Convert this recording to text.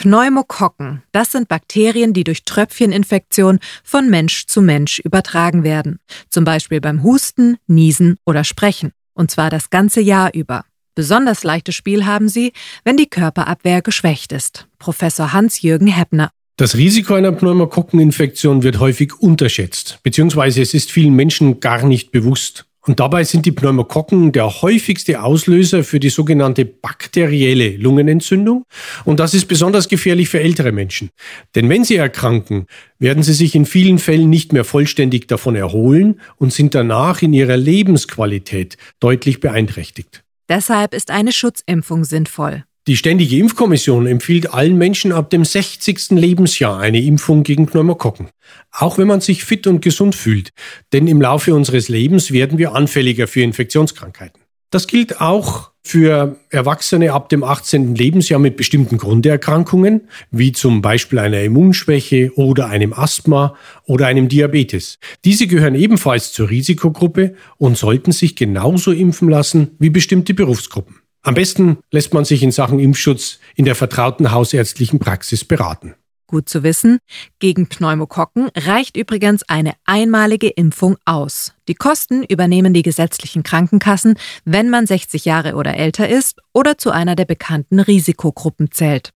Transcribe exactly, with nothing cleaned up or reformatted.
Pneumokokken, das sind Bakterien, die durch Tröpfcheninfektion von Mensch zu Mensch übertragen werden. Zum Beispiel beim Husten, Niesen oder Sprechen. Und zwar das ganze Jahr über. Besonders leichtes Spiel haben sie, wenn die Körperabwehr geschwächt ist. Professor Hans-Jürgen Heppner. Das Risiko einer Pneumokokkeninfektion wird häufig unterschätzt, beziehungsweise es ist vielen Menschen gar nicht bewusst. Und dabei sind die Pneumokokken der häufigste Auslöser für die sogenannte bakterielle Lungenentzündung. Und das ist besonders gefährlich für ältere Menschen. Denn wenn sie erkranken, werden sie sich in vielen Fällen nicht mehr vollständig davon erholen und sind danach in ihrer Lebensqualität deutlich beeinträchtigt. Deshalb ist eine Schutzimpfung sinnvoll. Die Ständige Impfkommission empfiehlt allen Menschen ab dem sechzigsten Lebensjahr eine Impfung gegen Pneumokokken. Auch wenn man sich fit und gesund fühlt, denn im Laufe unseres Lebens werden wir anfälliger für Infektionskrankheiten. Das gilt auch für Erwachsene ab dem achtzehnten Lebensjahr mit bestimmten Grunderkrankungen, wie zum Beispiel einer Immunschwäche oder einem Asthma oder einem Diabetes. Diese gehören ebenfalls zur Risikogruppe und sollten sich genauso impfen lassen wie bestimmte Berufsgruppen. Am besten lässt man sich in Sachen Impfschutz in der vertrauten hausärztlichen Praxis beraten. Gut zu wissen, gegen Pneumokokken reicht übrigens eine einmalige Impfung aus. Die Kosten übernehmen die gesetzlichen Krankenkassen, wenn man sechzig Jahre oder älter ist oder zu einer der bekannten Risikogruppen zählt.